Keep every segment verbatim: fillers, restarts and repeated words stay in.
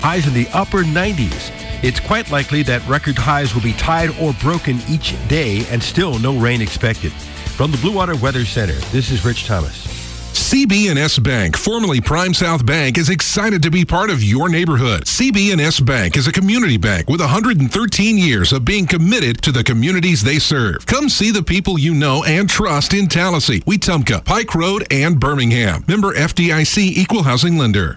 highs in the upper nineties. It's quite likely that record highs will be tied or broken each day, and still no rain expected. From the Blue Water Weather Center, this is Rich Thomas. C B and S Bank, formerly Prime South Bank, is excited to be part of your neighborhood. C B and S Bank is a community bank with one hundred thirteen years of being committed to the communities they serve. Come see the people you know and trust in Tallahassee, Wetumpka, Pike Road, and Birmingham. Member F D I C Equal Housing Lender.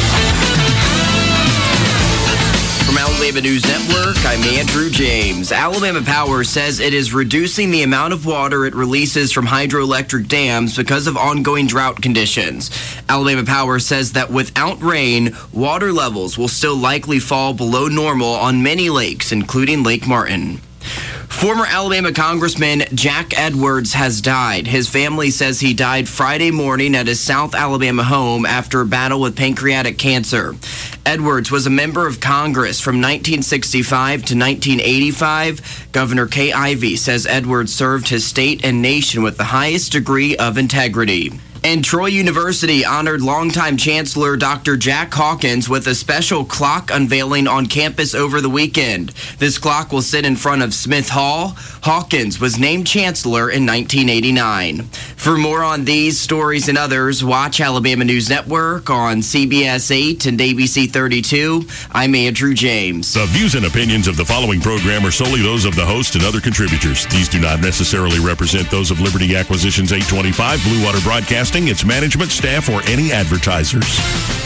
From Alabama News Network, I'm Andrew James. Alabama Power says it is reducing the amount of water it releases from hydroelectric dams because of ongoing drought conditions. Alabama Power says that without rain, water levels will still likely fall below normal on many lakes, including Lake Martin. Former Alabama Congressman Jack Edwards has died. His family says he died Friday morning at his South Alabama home after a battle with pancreatic cancer. Edwards was a member of Congress from nineteen sixty-five to nineteen eighty-five. Governor Kay Ivey says Edwards served his state and nation with the highest degree of integrity. And Troy University honored longtime Chancellor Doctor Jack Hawkins with a special clock unveiling on campus over the weekend. This clock will sit in front of Smith Hall. Hawkins was named Chancellor in nineteen eighty-nine. For more on these stories and others, watch Alabama News Network on C B S eight and A B C thirty-two. I'm Andrew James. The views and opinions of the following program are solely those of the host and other contributors. These do not necessarily represent those of Liberty Acquisitions eight twenty-five, Blue Water Broadcasting, its management, staff, or any advertisers.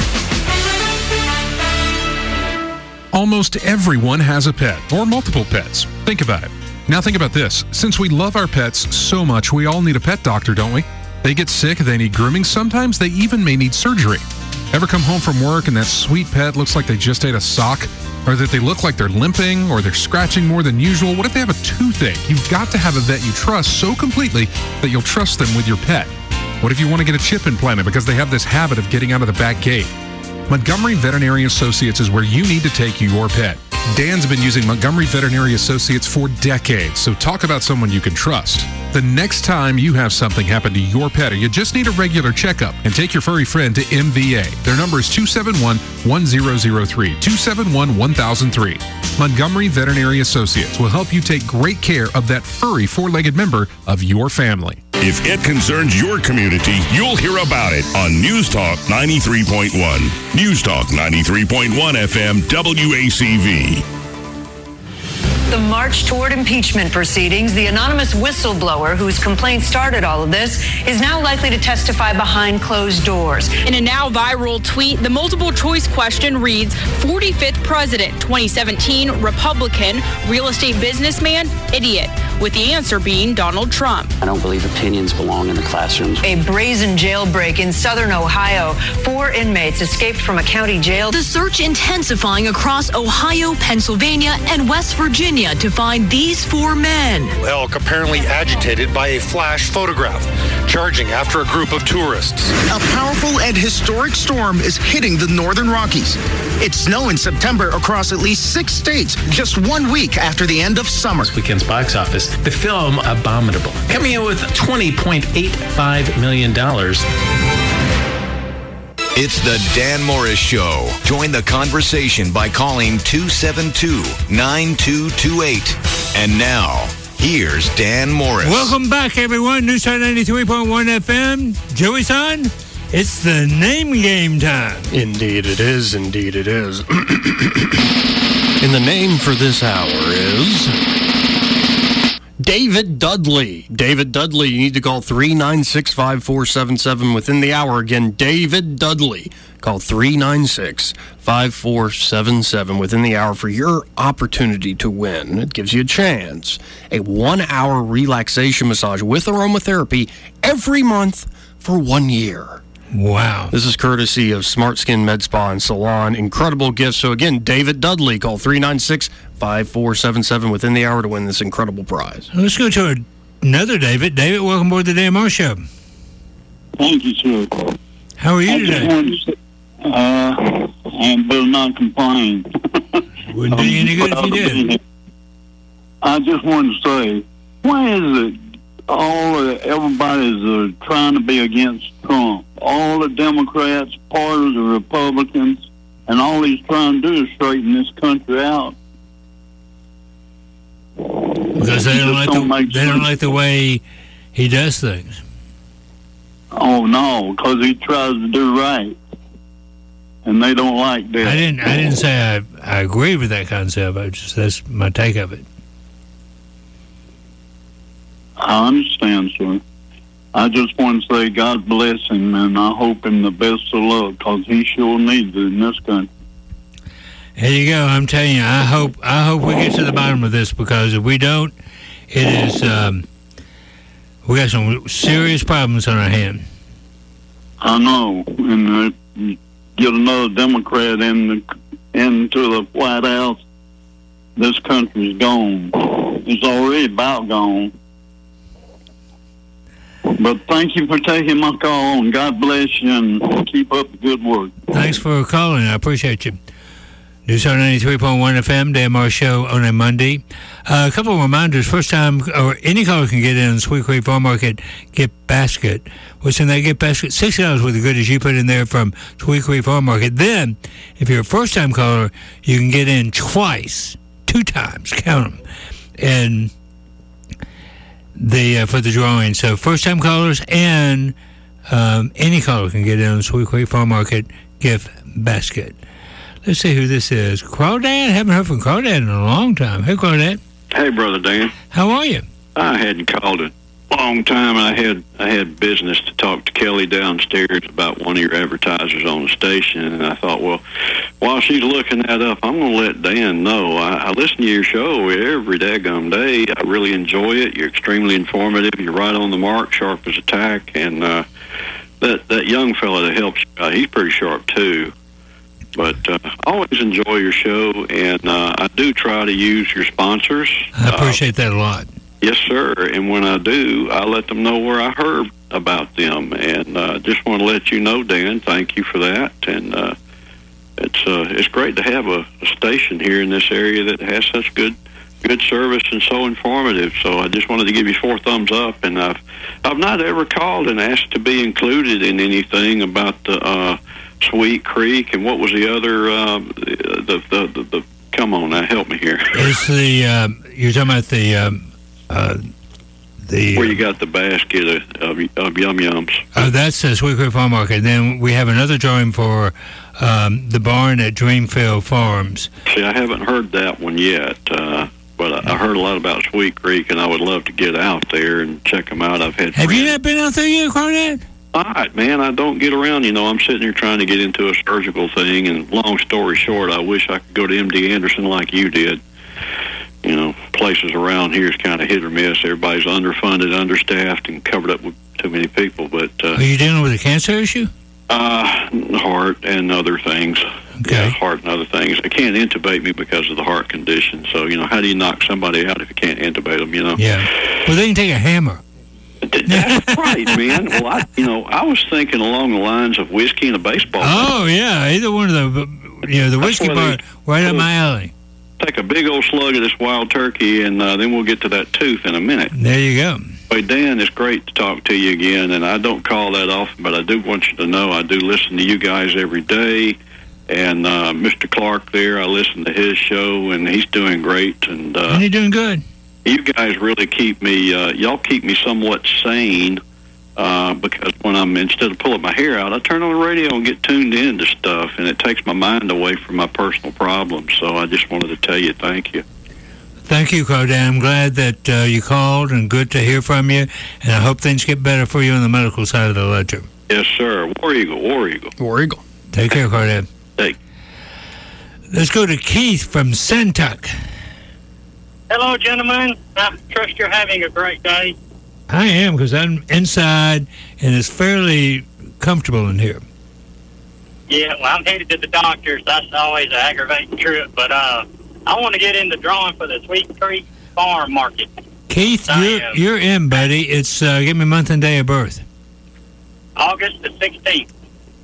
Almost everyone has a pet or multiple pets. Think about it. Now think about this. Since we love our pets so much, we all need a pet doctor, don't we? They get sick, they need grooming, sometimes they even may need surgery. Ever come home from work and that sweet pet looks like they just ate a sock? Or that they look like they're limping or they're scratching more than usual? What if they have a toothache? You've got to have a vet you trust so completely that you'll trust them with your pet. What if you want to get a chip implanted because they have this habit of getting out of the back gate? Montgomery Veterinary Associates is where you need to take your pet. Dan's been using Montgomery Veterinary Associates for decades, so talk about someone you can trust. The next time you have something happen to your pet or you just need a regular checkup, and take your furry friend to M V A. Their number is two seven one, one zero zero three, two seven one, one thousand three. Montgomery Veterinary Associates will help you take great care of that furry four-legged member of your family. If it concerns your community, you'll hear about it on News Talk ninety-three point one. News Talk ninety-three point one F M W A C V. The march toward impeachment proceedings, the anonymous whistleblower whose complaint started all of this is now likely to testify behind closed doors. In a now viral tweet, the multiple choice question reads, forty-fifth president, twenty seventeen, Republican, real estate businessman, idiot, with the answer being Donald Trump. I don't believe opinions belong in the classrooms. A brazen jailbreak in southern Ohio. Four inmates escaped from a county jail. The search intensifying across Ohio, Pennsylvania, and West Virginia to find these four men. Elk apparently agitated by a flash photograph, charging after a group of tourists. A powerful and historic storm is hitting the northern Rockies. It snowed in September across at least six states, just one week after the end of summer. This weekend's box office, the film Abominable, coming in with twenty point eight five million dollars. It's the Dan Morris Show. Join the conversation by calling two seven two, nine two two eight. And now, here's Dan Morris. Welcome back, everyone. News Talk ninety-three point one F M. Joey-san, it's the name game time. Indeed it is. Indeed it is. And the name for this hour is David Dudley. David Dudley, you need to call three nine six, five four seven seven within the hour. Again, David Dudley. Call three nine six, five four seven seven within the hour for your opportunity to win. It gives you a chance. A one-hour relaxation massage with aromatherapy every month for one year. Wow. This is courtesy of Smart Skin Med Spa and Salon. Incredible gift. So again, David Dudley. Call three nine six, five four seven seven within the hour to win this incredible prize. Let's go to another David. David, welcome aboard the Dan Morris Show. Thank you, sir. How are you I today? Just wanted to say, uh, I better not complain. Wouldn't do you any good if you did. I just wanted to say, why is it all uh, everybody's uh, trying to be against Trump? All the Democrats, part of the Republicans, And all he's trying to do is straighten this country out. Because they don't, like don't the, make they don't sense. like the way he does things. Oh, no, because he tries to do right. And they don't like that. I didn't. I didn't say I, I agree with that concept. I just that's my take of it. I understand, sir. I just want to say God bless him, and I hope him the best of luck, because he sure needs it in this country. There you go. I'm telling you. I hope. I hope we get to the bottom of this, because if we don't, it is. Um, we got some serious problems on our hand. I know, and uh, get another Democrat in the, into the White House, this country's gone. It's already about gone. But thank you for taking my call, and God bless you, and keep up the good work. Thanks for calling. I appreciate you. News on ninety-three point one F M, Dan Marsh Show on a Monday. Uh, a couple of reminders. First time, or any caller can get in Sweet Creek Farm Market gift basket. What's in that gift basket? sixty dollars worth of goodies you put in there from Sweet Creek Farm Market. Then, if you're a first-time caller, you can get in twice, two times, count them, and the uh, for the drawing. So first-time callers and um, any caller can get in Sweet Creek Farm Market gift basket. Let's see who this is. Crawdad? Haven't heard from Crawdad in a long time. Hey, Crawdad. Hey, Brother Dan. How are you? I hadn't called in a long time. I had I had business to talk to Kelly downstairs about one of your advertisers on the station, and I thought, well, while she's looking that up, I'm going to let Dan know. I, I listen to your show every daggum day. I really enjoy it. You're extremely informative. You're right on the mark, sharp as a tack, and uh, that, that young fella that helps, uh, he's pretty sharp, too. But uh, I always enjoy your show, and uh, I do try to use your sponsors. I appreciate uh, that a lot. Yes, sir. And when I do, I let them know where I heard about them. And uh, just want to let you know, Dan, thank you for that. And uh, it's uh, it's great to have a, a station here in this area that has such good good service and so informative. So I just wanted to give you four thumbs up. And I've I've not ever called and asked to be included in anything about the uh, Sweet Creek, and what was the other, uh, the, the, the, the, come on now, help me here. It's the, um, you're talking about the, um, uh, the... Where you got the basket of, of, of Yum Yums. Oh, that's the Sweet Creek Farm Market. Then we have another drawing for um, the barn at Dreamfield Farms. See, I haven't heard that one yet, uh, but I, I heard a lot about Sweet Creek, and I would love to get out there and check them out. I've had Have friends. you not been out there yet, Crawdad? All right, man, I don't get around. You know, I'm sitting here trying to get into a surgical thing, and long story short, I wish I could go to M D Anderson like you did. You know, places around here is kind of hit or miss. Everybody's underfunded, understaffed, and covered up with too many people. But uh, Are you dealing with a cancer issue? Uh, heart and other things. Okay. Yeah, heart and other things. They can't intubate me because of the heart condition. So, you know, how do you knock somebody out if you can't intubate them, you know? Yeah. Well, they can take a hammer. That's right, man. Well, I, you know, I was thinking along the lines of whiskey and a baseball. Oh, yeah. Either one of the, you know, the That's whiskey where bar, right up my alley. Take a big old slug of this wild turkey, and uh, then we'll get to that tooth in a minute. There you go. Hey, Dan, it's great to talk to you again, and I don't call that often, but I do want you to know I do listen to you guys every day. And uh, Mister Clark there, I listen to his show, and he's doing great. And uh, And you're doing good. You guys really keep me, uh, y'all keep me somewhat sane, uh, because when I'm, instead of pulling my hair out, I turn on the radio and get tuned into stuff, and it takes my mind away from my personal problems. So I just wanted to tell you thank you. Thank you, Crawdad. I'm glad that uh, you called, and good to hear from you. And I hope things get better for you on the medical side of the ledger. Yes, sir. War Eagle, War Eagle. War Eagle. Take care, Crawdad. Hey. Let's go to Keith from Santuck. Hello, gentlemen. I trust you're having a great day. I am, because I'm inside, and it's fairly comfortable in here. Yeah, well, I'm headed to the doctor's. That's always an aggravating trip. But uh, I want to get in the drawing for the Sweet Creek Farm Market. Keith, I you're, am. you're in, buddy. It's, uh, give me month and day of birth. August the sixteenth.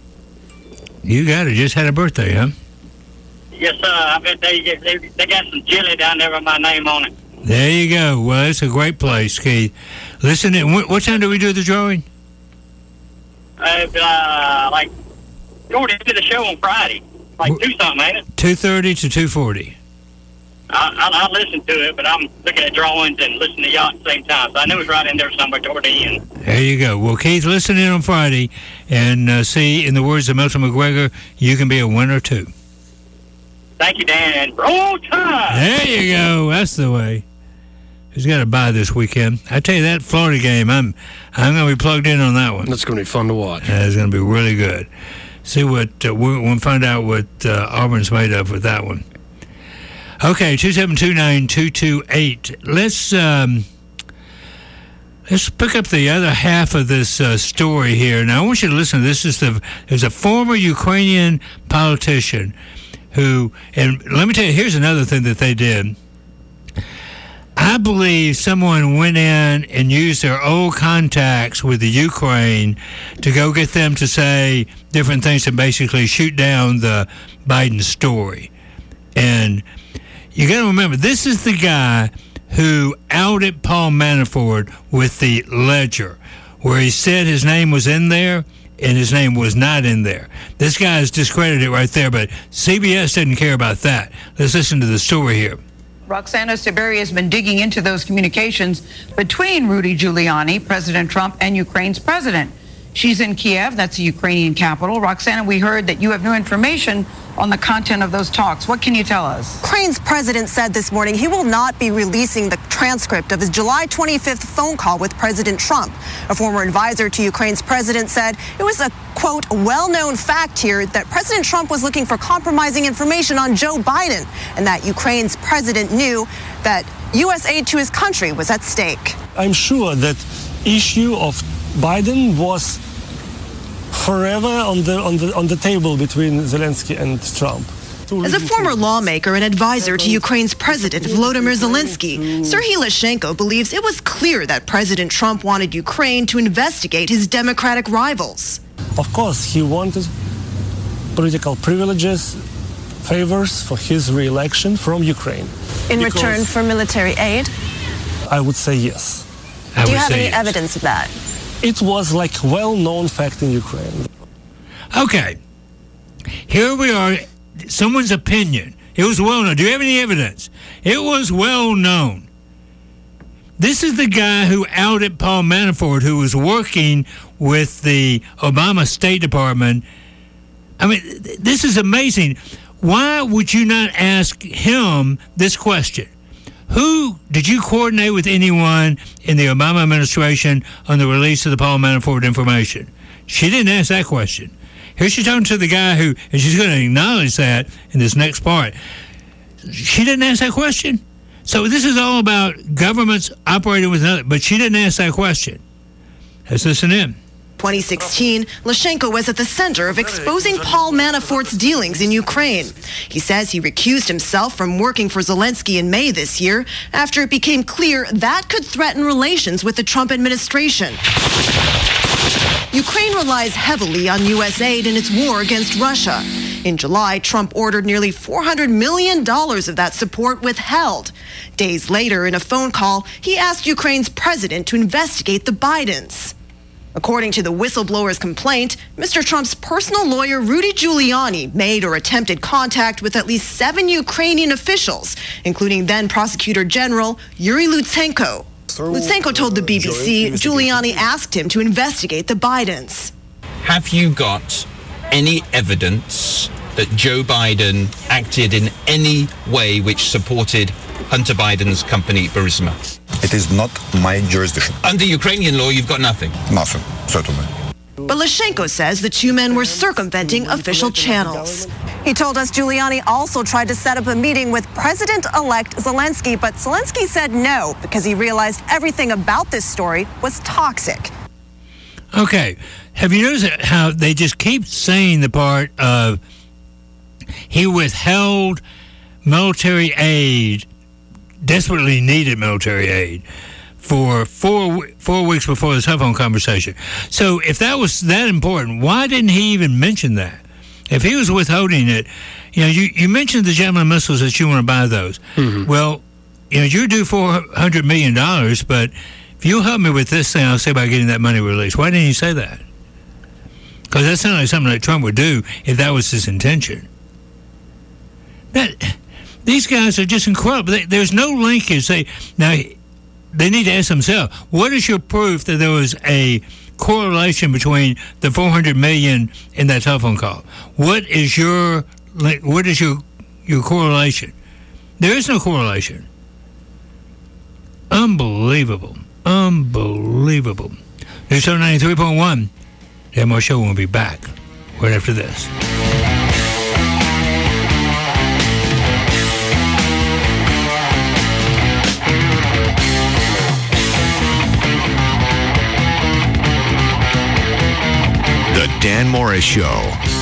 You got it. Just had a birthday, huh? Yes, sir. I bet they, they, they got some jelly down there with my name on it. There you go. Well, it's a great place, Keith. Listen, what, what time do we do the drawing? Uh, uh, like, toward the end of the show on Friday. Like two something, ain't it? two thirty to two forty. I, I, I listened to it, but I'm looking at drawings and listening to y'all at the same time. So I knew it was right in there somewhere toward the end. There you go. Well, Keith, listen in on Friday and uh, see, in the words of Milton McGregor, you can be a winner too. Thank you, Dan. Roll Tide! There you go. That's the way. Who's got a bye this weekend? I tell you, that Florida game, I'm I'm going to be plugged in on that one. That's going to be fun to watch. Yeah, it's going to be really good. See what, uh, we'll, we'll find out what uh, Auburn's made of with that one. Okay, two seven two nine two two eight. Let's, um, let's pick up the other half of this uh, story here. Now, I want you to listen to this. Is the, there's a former Ukrainian politician who, and let me tell you, here's another thing that they did. I believe someone went in and used their old contacts with the Ukraine to go get them to say different things and basically shoot down the Biden story. And you got to remember, this is the guy who outed Paul Manafort with the Ledger, where he said his name was in there and his name was not in there. This guy is discredited right there, but C B S didn't care about that. Let's listen to the story here. Roxana Saberi has been digging into those communications between Rudy Giuliani, President Trump, and Ukraine's president. She's in Kiev, that's the Ukrainian capital. Roxana, we heard that you have new information on the content of those talks. What can you tell us? Ukraine's president said this morning he will not be releasing the transcript of his July twenty-fifth phone call with President Trump. A former advisor to Ukraine's president said it was a, quote, well-known fact here that President Trump was looking for compromising information on Joe Biden and that Ukraine's president knew that U S aid to his country was at stake. I'm sure that issue of Biden was forever on the on the on the table between Zelensky and Trump. As a former lawmaker and advisor to Ukraine's President Volodymyr Zelensky, Serhiy Leshchenko believes it was clear that President Trump wanted Ukraine to investigate his Democratic rivals. Of course, he wanted political privileges, favors for his re-election from Ukraine. In return for military aid? I would say yes. I Do you have any yes. evidence of that? It was like well-known fact in Ukraine. Okay. Here we are. Someone's opinion. It was well known. Do you have any evidence? It was well known. This is the guy who outed Paul Manafort, who was working with the Obama State Department. I mean, this is amazing. Why would you not ask him this question? Who did you coordinate with anyone in the Obama administration on the release of the Paul Manafort information? She didn't ask that question. Here she's talking to the guy who, and she's going to acknowledge that in this next part. She didn't ask that question. So this is all about governments operating with another, but she didn't ask that question. Let's listen in. twenty sixteen, Leshchenko was at the center of exposing Paul Manafort's dealings in Ukraine. He says he recused himself from working for Zelensky in May this year after it became clear that could threaten relations with the Trump administration. Ukraine relies heavily on U S aid in its war against Russia. In July, Trump ordered nearly four hundred million dollars of that support withheld. Days later, in a phone call, he asked Ukraine's president to investigate the Bidens. According to the whistleblower's complaint, Mister Trump's personal lawyer, Rudy Giuliani, made or attempted contact with at least seven Ukrainian officials, including then Prosecutor General Yuri Lutsenko. Lutsenko told the B B C Giuliani asked him to investigate the Bidens. Have you got any evidence that Joe Biden acted in any way which supported Hunter Biden's company, Burisma? It is not my jurisdiction. Under Ukrainian law, you've got nothing? Nothing, certainly. But Leshchenko says the two men were circumventing official channels. He told us Giuliani also tried to set up a meeting with President-elect Zelensky, but Zelensky said no because he realized everything about this story was toxic. Okay. Have you noticed how they just keep saying the part of he withheld military aid, desperately needed military aid, for four four weeks before the telephone conversation. So if that was that important, why didn't he even mention that? If he was withholding it, you know, you, you mentioned the Javelin missiles that you want to buy those. Mm-hmm. Well, you know, you're due four hundred million dollars, but if you'll help me with this thing, I'll see about getting that money released. Why didn't you say that? Because that sounded like something that Trump would do if that was his intention. That these guys are just incredible. They, there's no linkage. They now they need to ask themselves, what is your proof that there was a correlation between the four hundred million in that telephone call? What is your what is your your correlation? There is no correlation. Unbelievable. Unbelievable. News Talk ninety-three point one. The M R Show will be back right after this. The Dan Morris Show.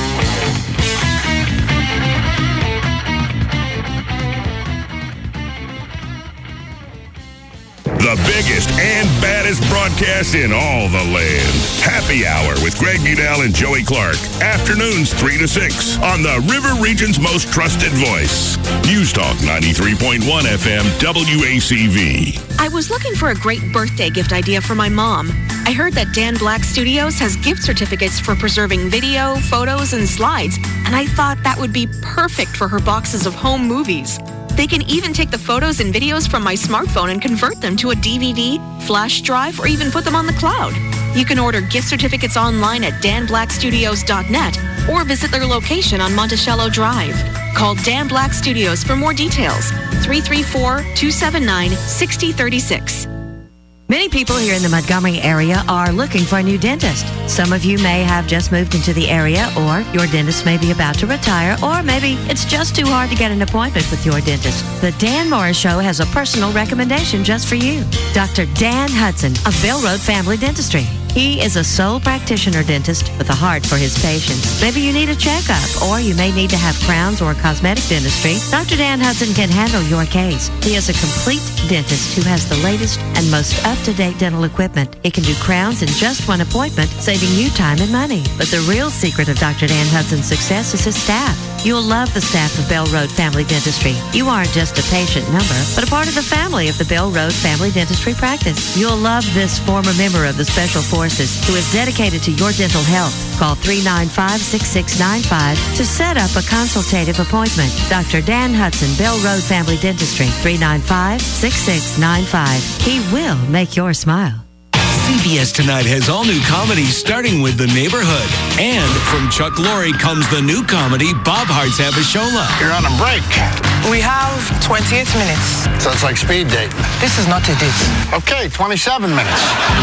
The biggest and baddest broadcast in all the land. Happy Hour with Greg Udell and Joey Clark. Afternoons three to six on the River Region's most trusted voice. News Talk ninety-three point one F M W A C V. I was looking for a great birthday gift idea for my mom. I heard that Dan Black Studios has gift certificates for preserving video, photos, and slides, and I thought that would be perfect for her boxes of home movies. They can even take the photos and videos from my smartphone and convert them to a D V D, flash drive, or even put them on the cloud. You can order gift certificates online at dan black studios dot net or visit their location on Monticello Drive. Call Dan Black Studios for more details. three three four, two seven nine, six zero three six. Many people here in the Montgomery area are looking for a new dentist. Some of you may have just moved into the area, or your dentist may be about to retire, or maybe it's just too hard to get an appointment with your dentist. The Dan Morris Show has a personal recommendation just for you. Doctor Dan Hudson of Bell Road Family Dentistry. He is a sole practitioner dentist with a heart for his patients. Maybe you need a checkup, or you may need to have crowns or cosmetic dentistry. Doctor Dan Hudson can handle your case. He is a complete dentist who has the latest and most up-to-date dental equipment. He can do crowns in just one appointment, saving you time and money. But the real secret of Doctor Dan Hudson's success is his staff. You'll love the staff of Bell Road Family Dentistry. You aren't just a patient number, but a part of the family of the Bell Road Family Dentistry practice. You'll love this former member of the Special Forces who is dedicated to your dental health. Call three nine five, six six nine five to set up a consultative appointment. Doctor Dan Hudson, Bell Road Family Dentistry, three nine five, six six nine five. He will make your smile. C B S Tonight has all new comedies starting with The Neighborhood. And from Chuck Lorre comes the new comedy Bob Hearts Abishola. You're on a break. We have twenty-eight minutes. So it's like speed date. This is not a date. Okay, twenty-seven minutes.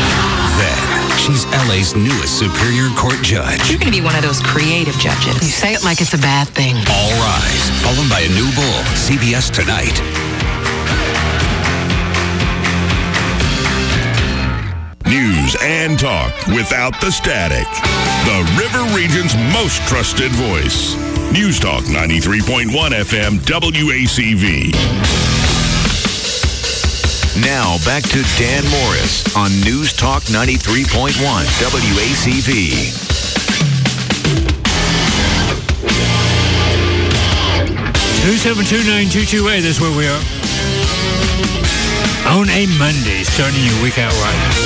Then, she's L A's newest Superior Court judge. You're going to be one of those creative judges. You say it like it's a bad thing. All Rise, followed by a new bull. C B S Tonight. News and talk without the static. The River Region's most trusted voice. News Talk ninety-three point one F M W A C V. Now back to Dan Morris on News Talk ninety-three point one W A C V. two seven two, nine two two eight, that's where we are. On a Monday, starting your week out right.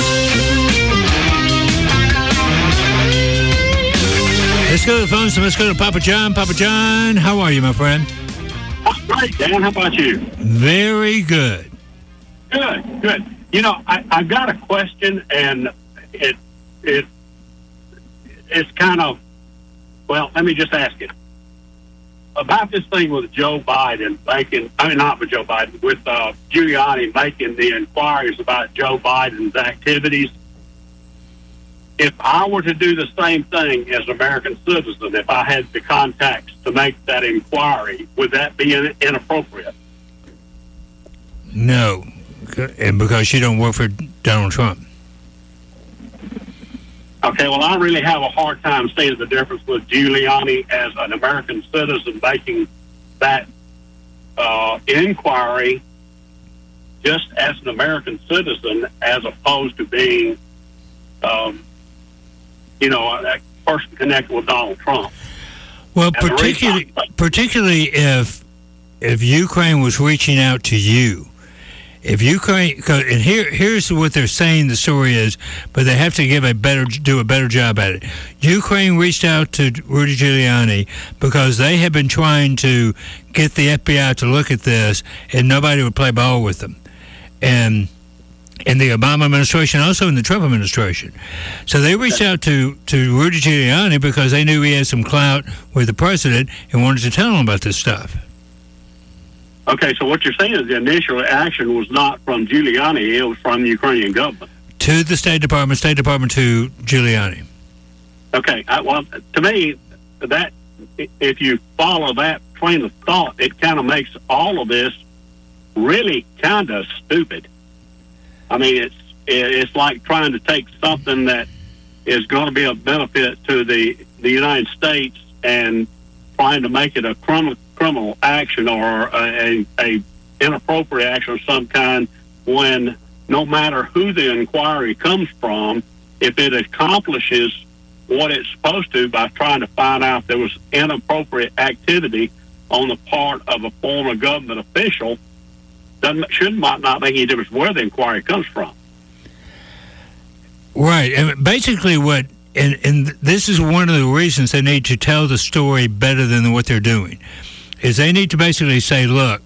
Let's go to the phone, so let's go to Papa John. Papa John, how are you, my friend? I'm great, Dan. How about you? Very good. Good, good. You know, I, I've got a question, and it it it's kind of, well, let me just ask it. About this thing with Joe Biden making, I mean, not with Joe Biden, with uh, Giuliani making the inquiries about Joe Biden's activities. If I were to do the same thing as an American citizen, if I had the contacts to make that inquiry, would that be in, inappropriate? No, and because you don't work for Donald Trump. Okay, well, I really have a hard time seeing the difference with Giuliani as an American citizen making that uh, inquiry just as an American citizen as opposed to being, um, you know, a person connected with Donald Trump. Well, particularly, particularly if if Ukraine was reaching out to you If Ukraine, and here, here's what they're saying the story is, but they have to give a better, do a better job at it. Ukraine reached out to Rudy Giuliani because they have been trying to get the F B I to look at this, and nobody would play ball with them. And in the Obama administration, also in the Trump administration. So they reached out to, to Rudy Giuliani because they knew he had some clout with the president and wanted to tell him about this stuff. Okay, so what you're saying is the initial action was not from Giuliani, it was from the Ukrainian government. To the State Department, State Department to Giuliani. Okay, I, well, to me, that if you follow that train of thought, it kind of makes all of this really kind of stupid. I mean, it's it's like trying to take something that is going to be of benefit to the, the United States and trying to make it a criminal criminal action or a, a, a inappropriate action of some kind, when no matter who the inquiry comes from, if it accomplishes what it's supposed to by trying to find out if there was inappropriate activity on the part of a former government official, doesn't should might not make any difference where the inquiry comes from. Right, and basically what, and, and this is one of the reasons they need to tell the story better than what they're doing, is they need to basically say, look,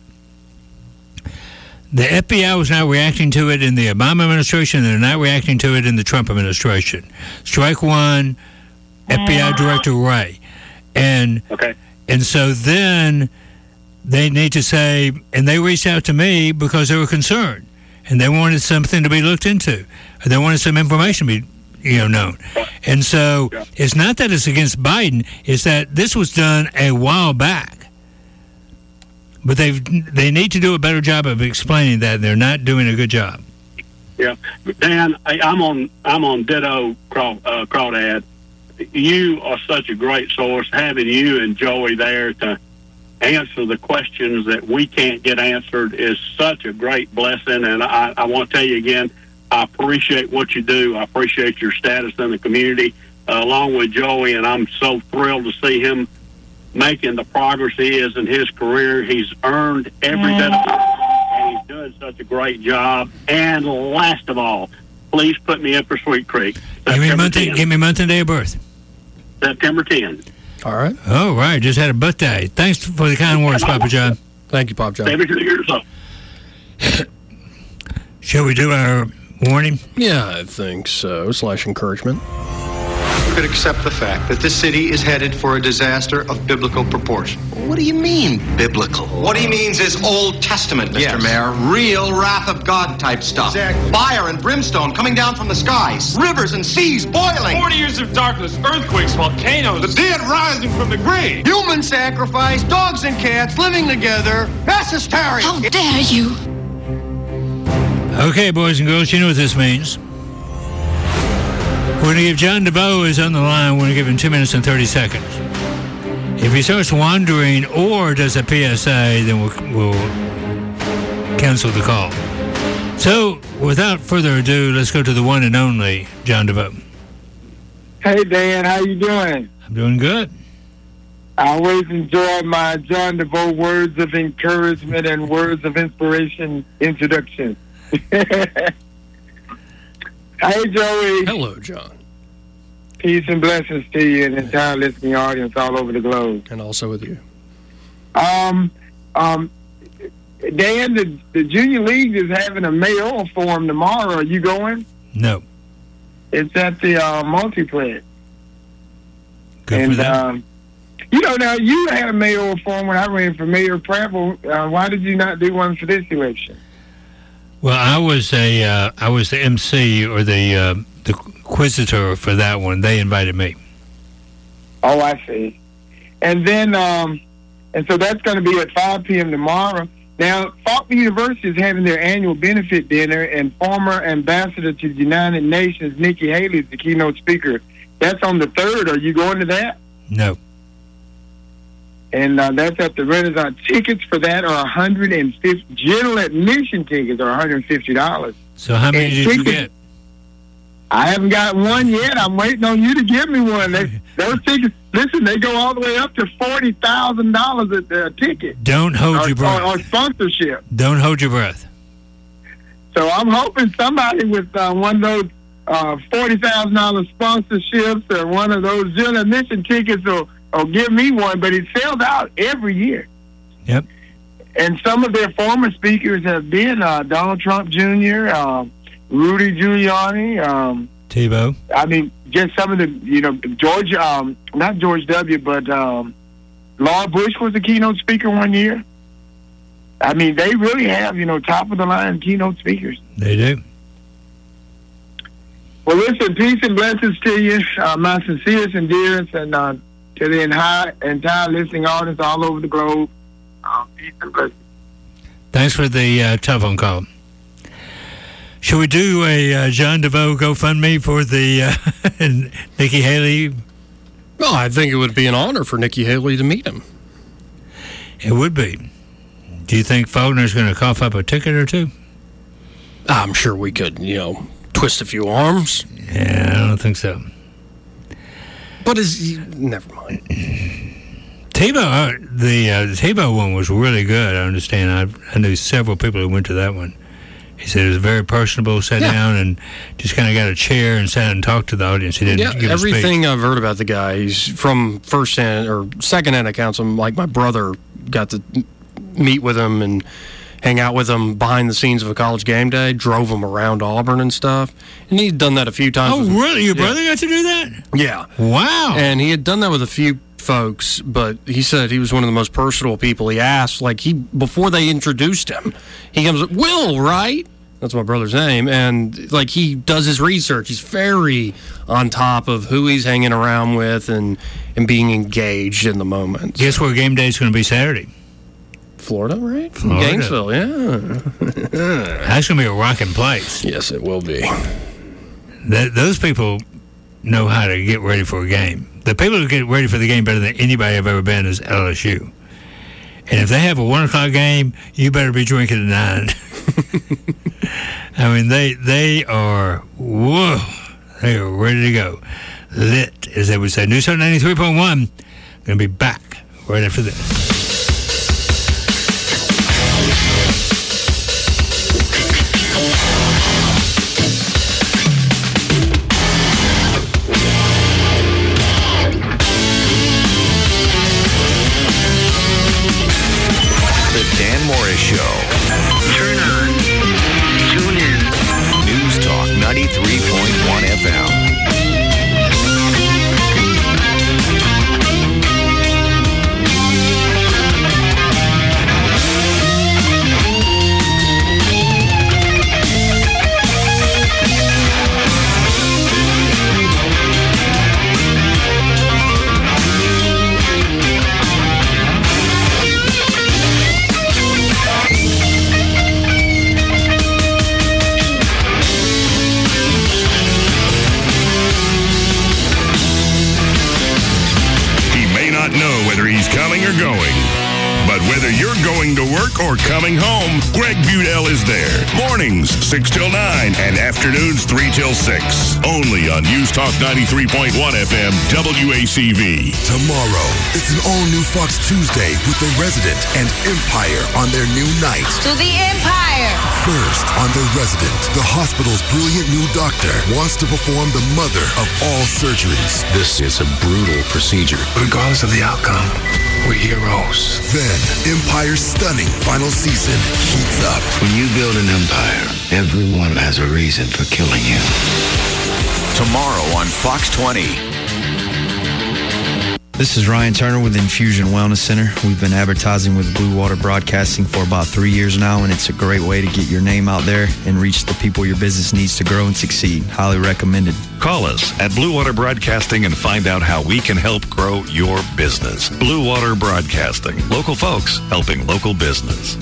the F B I was not reacting to it in the Obama administration, and they're not reacting to it in the Trump administration. Strike one, F B I Director Wray. And, okay. and so then they need to say, and they reached out to me because they were concerned, and they wanted something to be looked into. They wanted some information to be, you know, known. And so yeah. It's not that it's against Biden, it's that this was done a while back. But they they need to do a better job of explaining that. They're not doing a good job. Yeah, Dan, I, I'm on I'm on Ditto Craw, uh, Crawdad. You are such a great source. Having you and Joey there to answer the questions that we can't get answered is such a great blessing. And I, I want to tell you again, I appreciate what you do. I appreciate your status in the community, uh, along with Joey, and I'm so thrilled to see him making the progress he is in his career. He's earned every bit of it, and he's doing such a great job. And last of all, please put me in for Sweet Creek. Give me, month, give me month and day of birth. September tenth. All right. Oh, right. Just had a birthday. Thanks for the kind words, Papa John. Thank you, Papa John. Every two years up. Shall we do our warning? Yeah, I think so. Slash encouragement. Could accept the fact that this city is headed for a disaster of biblical proportion. What do you mean, biblical? What he means is Old Testament, Mister Yes. Mayor. Real wrath of God type stuff. Exactly. Fire and brimstone coming down from the skies. Rivers and seas boiling. Forty years of darkness, earthquakes, volcanoes. The dead rising from the grave. Human sacrifice, dogs and cats living together. Mass hysteria. How dare you? Okay, boys and girls, you know what this means. We're going to give John DeVoe is on the line. We're going to give him two minutes and thirty seconds. If he starts wandering or does a P S A, then we'll, we'll cancel the call. So, without further ado, let's go to the one and only John DeVoe. Hey, Dan. How you doing? I'm doing good. I always enjoy my John DeVoe words of encouragement and words of inspiration introduction. Hey, Joey. Hello, John. Peace and blessings to you and the entire listening audience all over the globe. And also with you. Um, um, Dan, the, the Junior League is having a mayoral forum tomorrow. Are you going? No. It's at the uh, multiplex. Good and, for them. Um, you know, now, you had a mayoral forum when I ran for Mayor Prattville. Uh, why did you not do one for this election? Well, I was a uh, I was the M C or the uh, the quizzitor for that one. They invited me. Oh, I see. And then, um, and so that's going to be at five p.m. tomorrow. Now, Faulkner University is having their annual benefit dinner, and former ambassador to the United Nations, Nikki Haley, is the keynote speaker. That's on the third. Are you going to that? No. And uh, that's at the Renaissance. Tickets for that are one hundred fifty dollars. General admission tickets are one hundred fifty dollars. So how many and did tickets, you get? I haven't got one yet. I'm waiting on you to give me one. They, those tickets, listen, they go all the way up to forty thousand dollars a uh, ticket. Don't hold or, your breath. Or, or sponsorship. Don't hold your breath. So I'm hoping somebody with uh, one of those uh, forty thousand dollars sponsorships or one of those general admission tickets will, will give me one, but it sells out every year. Yep. And some of their former speakers have been uh, Donald Trump Junior, uh, Rudy Giuliani. Um, Tebow. I mean, just some of the, you know, George, um, not George W., but um, Laura Bush was a keynote speaker one year. I mean, they really have, you know, top-of-the-line keynote speakers. They do. Well, listen, peace and blessings to you. Uh, my sincerest endearance and uh, to the entire, entire listening audience all over the globe. Uh, peace and blessings. Thanks for the uh, telephone call. Should we do a uh, John DeVoe GoFundMe for the uh, Nikki Haley? Well, I think it would be an honor for Nikki Haley to meet him. It would be. Do you think Faulkner's going to cough up a ticket or two? I'm sure we could, you know, twist a few arms. Yeah, I don't think so. But is he, never mind. Tebow, uh, the uh, Tebow one was really good. I understand. I, I knew several people who went to that one. He said it was very personable, sat yeah. down and just kind of got a chair and sat and talked to the audience. He didn't yeah, give a everything speech. I've heard about the guy, he's from first-hand or second-hand accounts. Like my brother got to meet with him and hang out with him behind the scenes of a college game day, drove him around Auburn and stuff. And he'd done that a few times. Oh, with, really? Your yeah. brother got to do that? Yeah. Wow. And he had done that with a few folks, but he said he was one of the most personal people. He asked, like, he before they introduced him, he comes, Will, right? That's my brother's name. And, like, he does his research. He's very on top of who he's hanging around with and, and being engaged in the moment. Guess where game day is going to be Saturday? Florida, right? Florida. Gainesville, yeah. That's going to be a rocking place. Yes, it will be. Th- those people know how to get ready for a game. The people who get ready for the game better than anybody I've ever been is L S U. And if they have a one o'clock game, you better be drinking at nine. I mean, they they are, whoa, they are ready to go. Lit, as they would say. News ninety-three point one, going to be back right after this. Dan Morris Show. Turn on. Tune in. News Talk ninety-three point one F M. Know whether he's coming or going. But whether you're going to work or coming home, Greg Budell is there. Mornings, six till nine, and afternoons, three till six. Only on News Talk ninety-three point one F M, W A C V. Tomorrow, it's an all-new Fox Tuesday with The Resident and Empire on their new night. To the Empire! First, on The Resident, the hospital's brilliant new doctor wants to perform the mother of all surgeries. This is a brutal procedure. Regardless of the outcome, we're heroes. Then, Empire's stunning final season heats up. When you build an empire, everyone has a reason for killing you. Tomorrow on Fox twenty. This is Ryan Turner with Infusion Wellness Center. We've been advertising with Blue Water Broadcasting for about three years now, and it's a great way to get your name out there and reach the people your business needs to grow and succeed. Highly recommended. Call us at Blue Water Broadcasting and find out how we can help grow your business. Blue Water Broadcasting. Local folks helping local business.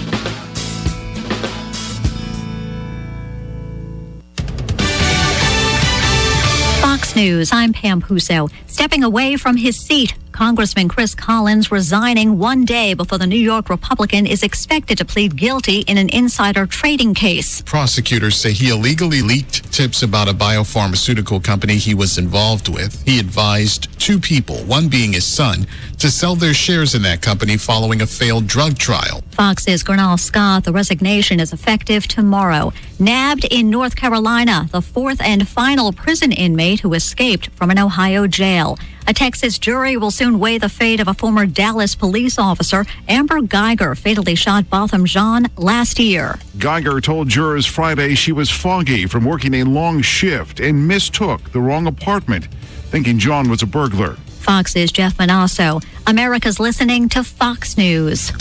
Fox News, I'm Pam Puso. Stepping away from his seat, Congressman Chris Collins resigning one day before the New York Republican is expected to plead guilty in an insider trading case. Prosecutors say he illegally leaked tips about a biopharmaceutical company he was involved with. He advised two people, one being his son, to sell their shares in that company following a failed drug trial. Fox's Gernal Scott, the resignation is effective tomorrow. Nabbed in North Carolina, the fourth and final prison inmate who escaped from an Ohio jail. A Texas jury will soon weigh the fate of a former Dallas police officer, Amber Geiger, fatally shot Botham Jean last year. Geiger told jurors Friday she was foggy from working a long shift and mistook the wrong apartment, thinking John was a burglar. Fox's Jeff Manasso. America's listening to Fox News.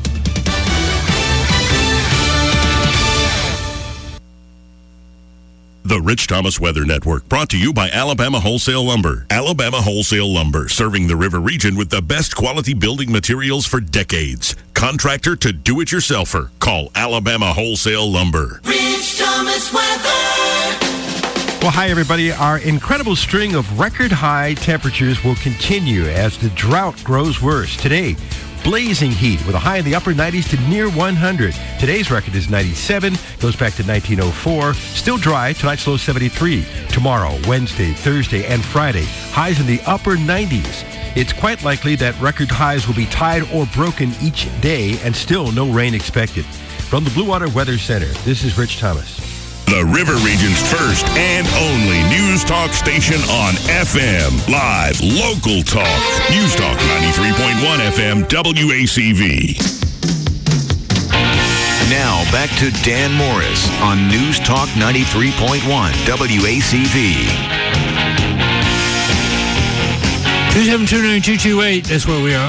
The Rich Thomas Weather Network, brought to you by Alabama Wholesale Lumber. Alabama Wholesale Lumber, serving the river region with the best quality building materials for decades. Contractor to do-it-yourselfer. Call Alabama Wholesale Lumber. Rich Thomas Weather. Well, hi, everybody. Our incredible string of record-high temperatures will continue as the drought grows worse. Today, blazing heat with a high in the upper nineties to near one hundred. Today's record is ninety-seven, goes back to nineteen oh four. Still dry, tonight's low seventy-three. Tomorrow, Wednesday, Thursday, and Friday, highs in the upper nineties. It's quite likely that record highs will be tied or broken each day, and still no rain expected. From the Blue Water Weather Center, this is Rich Thomas. The River Region's first and only news talk station on F M. Live, local talk. News Talk ninety-three point one F M W A C V. Now back to Dan Morris on News Talk ninety-three point one W A C V. two seven two nine two two eight, that's where we are.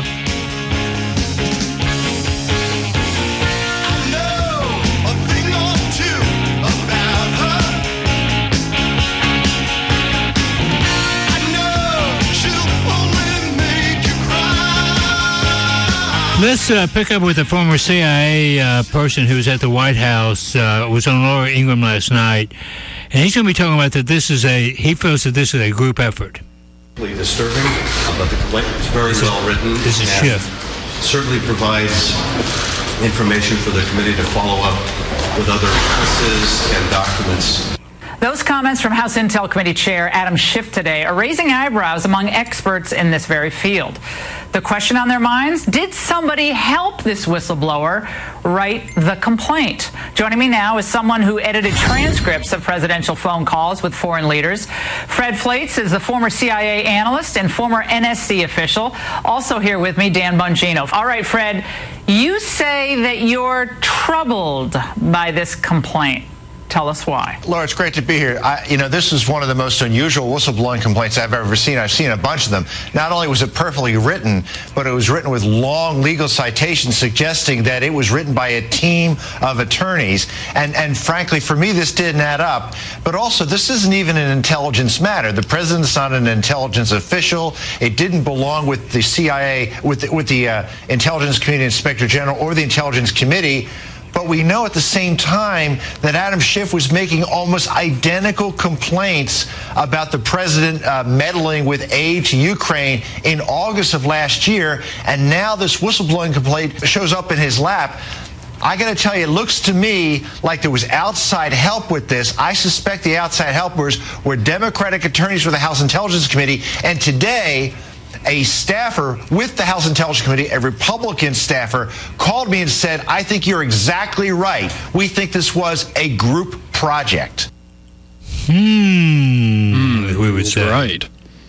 Let's uh, pick up with a former C I A uh, person who was at the White House, uh, was on Laura Ingraham last night, and he's going to be talking about that this is a, he feels that this is a group effort. Disturbing, but the complaint is very this well is, written. This is and Schiff. Certainly provides information for the committee to follow up with other witnesses and documents. Those comments from House Intel Committee Chair Adam Schiff today are raising eyebrows among experts in this very field. The question on their minds, did somebody help this whistleblower write the complaint? Joining me now is someone who edited transcripts of presidential phone calls with foreign leaders. Fred Flates is the former C I A analyst and former N S C official. Also here with me, Dan Bongino. All right, Fred, you say that you're troubled by this complaint. Tell us why. Laura, it's great to be here. I, you know, this is one of the most unusual whistleblowing complaints I've ever seen. I've seen a bunch of them. Not only was it perfectly written, but it was written with long legal citations suggesting that it was written by a team of attorneys. And, and frankly, for me, this didn't add up. But also, this isn't even an intelligence matter. The president's not an intelligence official. It didn't belong with the C I A, with the, with the uh, Intelligence Community Inspector General or the Intelligence Committee. But we know at the same time that Adam Schiff was making almost identical complaints about the president uh, meddling with aid to Ukraine in August of last year. And now this whistleblowing complaint shows up in his lap. I got to tell you, it looks to me like there was outside help with this. I suspect the outside helpers were Democratic attorneys for the House Intelligence Committee. And today, a staffer with the House Intelligence Committee, a Republican staffer, called me and said, I think you're exactly right. We think this was a group project. Hmm. Mm, we would say. Right.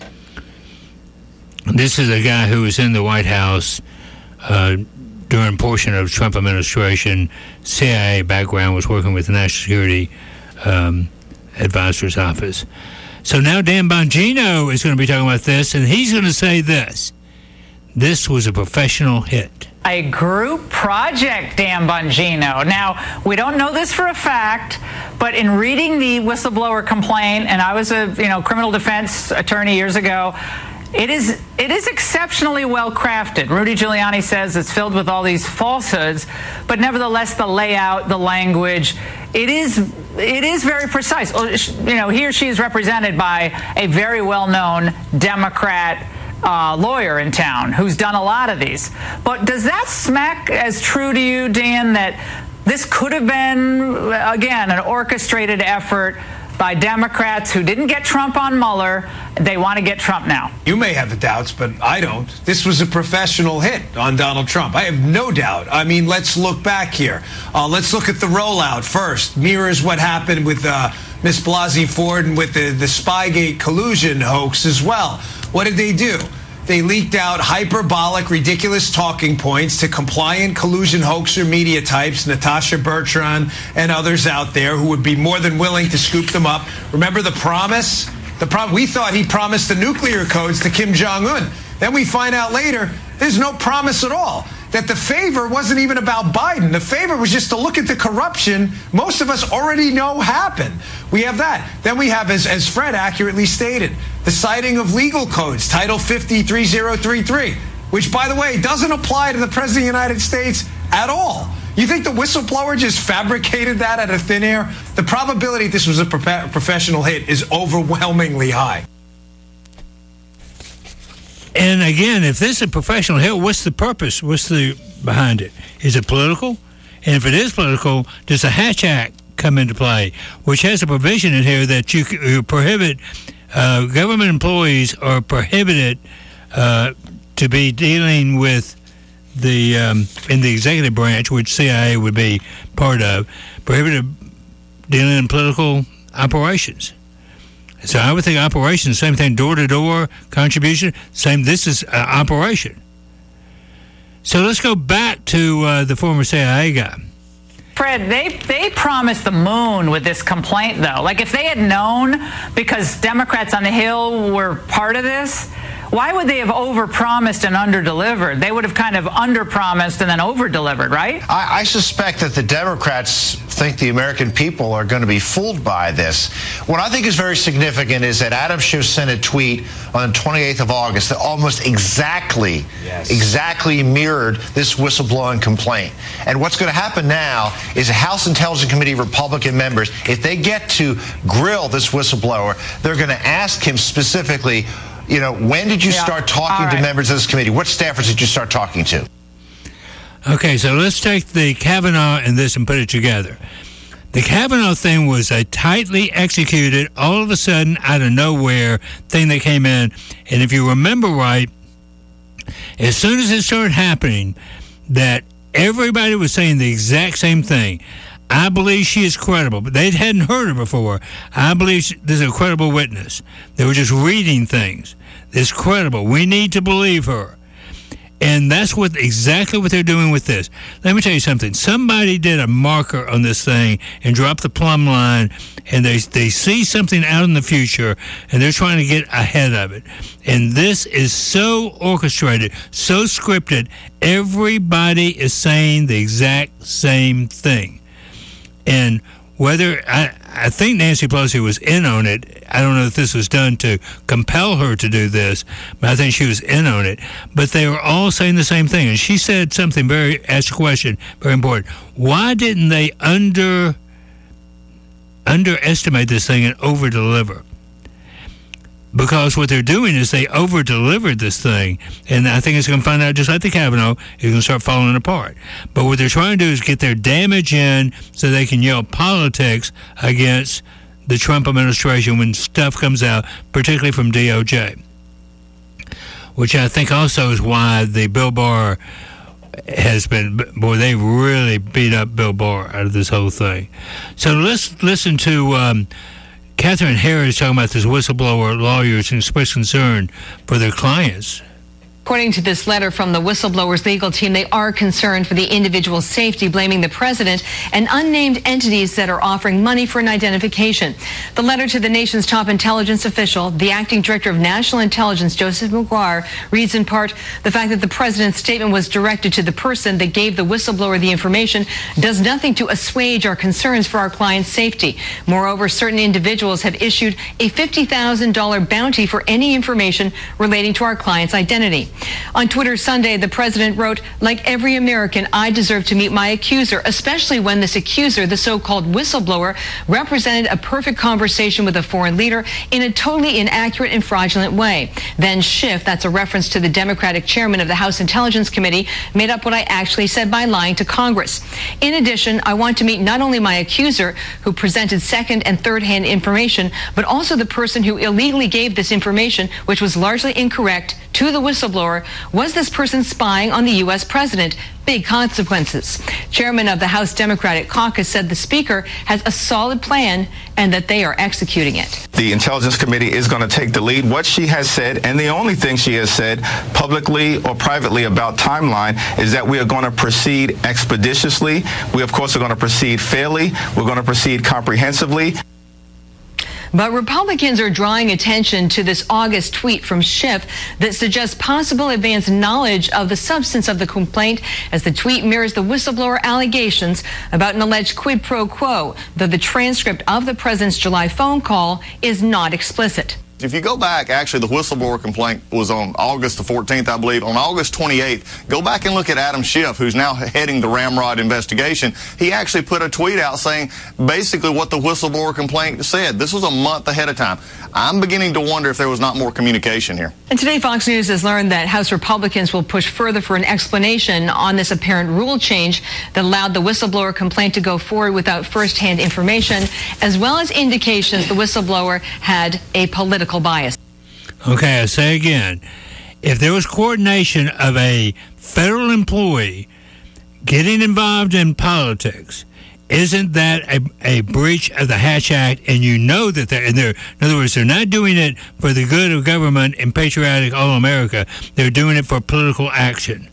This is a guy who was in the White House uh, during a portion of the Trump administration. C I A background, was working with the National Security um, Advisor's Office. So now Dan Bongino is going to be talking about this, and he's going to say this. This was a professional hit. A group project, Dan Bongino. Now, we don't know this for a fact, but in reading the whistleblower complaint, and I was a you know criminal defense attorney years ago, it is it is exceptionally well crafted. Rudy Giuliani says it's filled with all these falsehoods, but nevertheless, the layout, the language, it is it is very precise. You know, he or she is represented by a very well-known Democrat uh, lawyer in town who's done a lot of these. But does that smack as true to you, Dan, that this could have been, again, an orchestrated effort by Democrats who didn't get Trump on Mueller? They want to get Trump now. You may have the doubts, but I don't. This was a professional hit on Donald Trump. I have no doubt. I mean, let's look back here. Uh, let's look at the rollout first. Mirrors what happened with uh, Miss Blasey Ford and with the, the Spygate collusion hoax as well. What did they do? They leaked out hyperbolic, ridiculous talking points to compliant collusion hoaxer media types, Natasha Bertrand and others out there who would be more than willing to scoop them up. Remember the promise? The prom- we thought he promised the nuclear codes to Kim Jong-un. Then we find out later there's no promise at all. That the favor wasn't even about Biden. The favor was just to look at the corruption most of us already know happened. We have that. Then we have, as, as Fred accurately stated, the citing of legal codes, Title fifty, thirty thirty-three, which, by the way, doesn't apply to the President of the United States at all. You think the whistleblower just fabricated that out of thin air? The probability this was a pro- professional hit is overwhelmingly high. And again, if this is a professional hit, what's the purpose? What's the behind it? Is it political? And if it is political, does the Hatch Act come into play, which has a provision in here that you, you prohibit uh, government employees are prohibited uh, to be dealing with the um, in the executive branch, which C I A would be part of, prohibited dealing in political operations. So I would think operations, same thing, door-to-door contribution, same, this is uh, operation. So let's go back to uh, the former C I A guy. Fred, they they promised the moon with this complaint, though. Like, if they had known, because Democrats on the Hill were part of this, why would they have overpromised and underdelivered? They would have kind of underpromised and then overdelivered, right? I, I suspect that the Democrats think the American people are going to be fooled by this. What I think is very significant is that Adam Schiff sent a tweet on the twenty-eighth of August that almost exactly, yes. exactly mirrored this whistleblowing complaint. And what's going to happen now is the House Intelligence Committee Republican members, if they get to grill this whistleblower, they're going to ask him specifically, you know, when did you yeah. start talking right. to members of this committee? What staffers did you start talking to? Okay, so let's take the Kavanaugh and this and put it together. The Kavanaugh thing was a tightly executed, all of a sudden, out of nowhere thing that came in. And if you remember right, as soon as it started happening, that everybody was saying the exact same thing. I believe she is credible, but they hadn't heard her before. I believe she, this is a credible witness. They were just reading things. It's credible. We need to believe her. And that's what exactly what they're doing with this. Let me tell you something. Somebody did a marker on this thing and dropped the plumb line, and they they see something out in the future, and they're trying to get ahead of it. And this is so orchestrated, so scripted. Everybody is saying the exact same thing. And whether, I, I think Nancy Pelosi was in on it. I don't know if this was done to compel her to do this, but I think she was in on it. But they were all saying the same thing. And she said something very, asked a question, very important. Why didn't they under underestimate this thing and over-deliver? Because what they're doing is they over-delivered this thing, and I think it's going to find out just like the Kavanaugh, it's going to start falling apart. But what they're trying to do is get their damage in so they can yell politics against the Trump administration when stuff comes out, particularly from D O J, which I think also is why the Bill Barr has been, boy, they really beat up Bill Barr out of this whole thing. So let's listen to um, Catherine Harris talking about this whistleblower lawyers and express concern for their clients. According to this letter from the whistleblower's legal team, they are concerned for the individual's safety, blaming the president and unnamed entities that are offering money for an identification. The letter to the nation's top intelligence official, the acting director of national intelligence, Joseph Maguire, reads in part, the fact that the president's statement was directed to the person that gave the whistleblower the information does nothing to assuage our concerns for our client's safety. Moreover, certain individuals have issued a fifty thousand dollars bounty for any information relating to our client's identity. On Twitter Sunday, the president wrote, "Like every American, I deserve to meet my accuser, especially when this accuser, the so-called whistleblower, represented a perfect conversation with a foreign leader in a totally inaccurate and fraudulent way. Then Schiff," that's a reference to the Democratic chairman of the House Intelligence Committee, "made up what I actually said by lying to Congress. In addition, I want to meet not only my accuser, who presented second and third-hand information, but also the person who illegally gave this information, which was largely incorrect, to the whistleblower. Was this person spying on the U S president? Big consequences." Chairman of the House Democratic Caucus said the Speaker has a solid plan and that they are executing it. The Intelligence Committee is going to take the lead. What she has said, and the only thing she has said publicly or privately about timeline, is that we are going to proceed expeditiously. We, of course, are going to proceed fairly. We're going to proceed comprehensively. But Republicans are drawing attention to this August tweet from Schiff that suggests possible advance knowledge of the substance of the complaint, as the tweet mirrors the whistleblower allegations about an alleged quid pro quo, though the transcript of the president's July phone call is not explicit. If you go back, actually, the whistleblower complaint was on August the fourteenth, I believe. On August twenty-eighth, go back and look at Adam Schiff, who's now heading the Ramrod investigation. He actually put a tweet out saying basically what the whistleblower complaint said. This was a month ahead of time. I'm beginning to wonder if there was not more communication here. And today, Fox News has learned that House Republicans will push further for an explanation on this apparent rule change that allowed the whistleblower complaint to go forward without first-hand information, as well as indications the whistleblower had a political bias. Okay, I say again, if there was coordination of a federal employee getting involved in politics, isn't that a, a breach of the Hatch Act? And you know that they're, and they're, in other words, they're not doing it for the good of government and patriotic all-America. They're doing it for political action.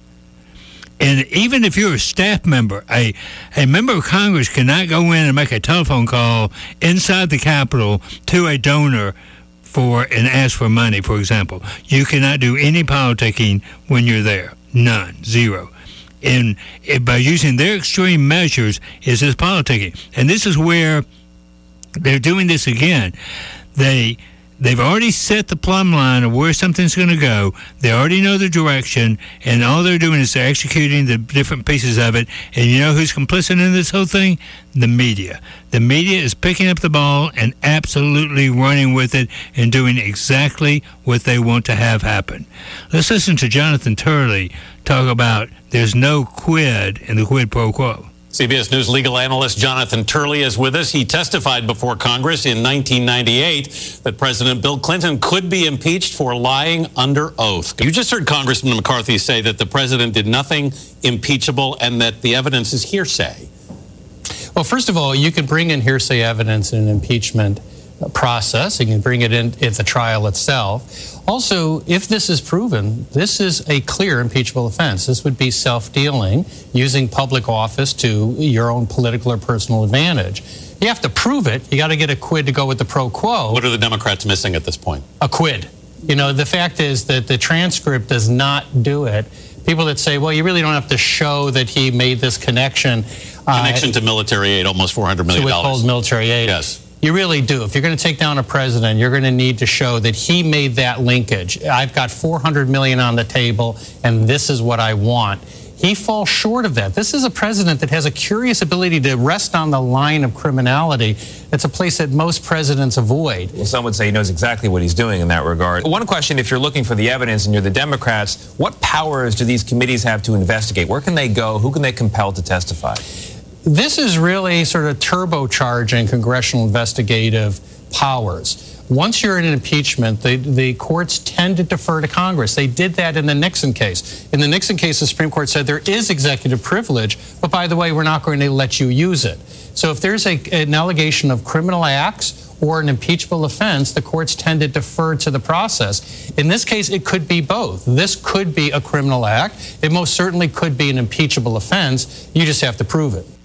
And even if you're a staff member, a, a member of Congress cannot go in and make a telephone call inside the Capitol to a donor for and ask for money, for example. You cannot do any politicking when you're there. None. Zero. And it, by using their extreme measures is this politicking. And this is where they're doing this again. They... They've already set the plumb line of where something's going to go. They already know the direction, and all they're doing is they're executing the different pieces of it. And you know who's complicit in this whole thing? The media. The media is picking up the ball and absolutely running with it and doing exactly what they want to have happen. Let's listen to Jonathan Turley talk about there's no quid in the quid pro quo. C B S News legal analyst Jonathan Turley is with us. He testified before Congress in nineteen ninety-eight that President Bill Clinton could be impeached for lying under oath. You just heard Congressman McCarthy say that the president did nothing impeachable and that the evidence is hearsay. Well, first of all, you can bring in hearsay evidence in an impeachment process. You can bring it in at the trial itself. Also, if this is proven, this is a clear impeachable offense. This would be self-dealing, using public office to your own political or personal advantage. You have to prove it. You got to get a quid to go with the pro quo. What are the Democrats missing at this point? A quid. You know, the fact is that the transcript does not do it. People that say, well, you really don't have to show that he made this connection. Connection uh, to military aid, almost four hundred million dollars. To withhold military aid. Yes. You really do. If you're going to take down a president, you're going to need to show that he made that linkage. I've got four hundred million dollars on the table, and this is what I want. He falls short of that. This is a president that has a curious ability to rest on the line of criminality. It's a place that most presidents avoid. Well, some would say he knows exactly what he's doing in that regard. One question, if you're looking for the evidence and you're the Democrats, what powers do these committees have to investigate? Where can they go? Who can they compel to testify? This is really sort of turbocharging congressional investigative powers. Once you're in an impeachment, the, the courts tend to defer to Congress. They did that in the Nixon case. In the Nixon case, the Supreme Court said there is executive privilege, but by the way, we're not going to let you use it. So if there's a, an allegation of criminal acts or an impeachable offense, the courts tend to defer to the process. In this case, it could be both. This could be a criminal act. It most certainly could be an impeachable offense. You just have to prove it.